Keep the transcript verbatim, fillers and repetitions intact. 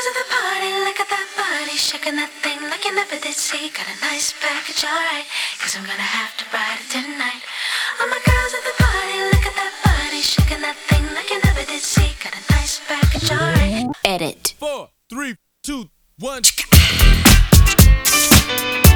girls at the party, look at that body, shaking that thing like you never did see. Got a nice package, alright, cause I'm gonna have to ride it tonight. All my girls at the party, look at that body, shaking that thing like you never did see. Got a nice package, alright. Edit. Four, three, two, one.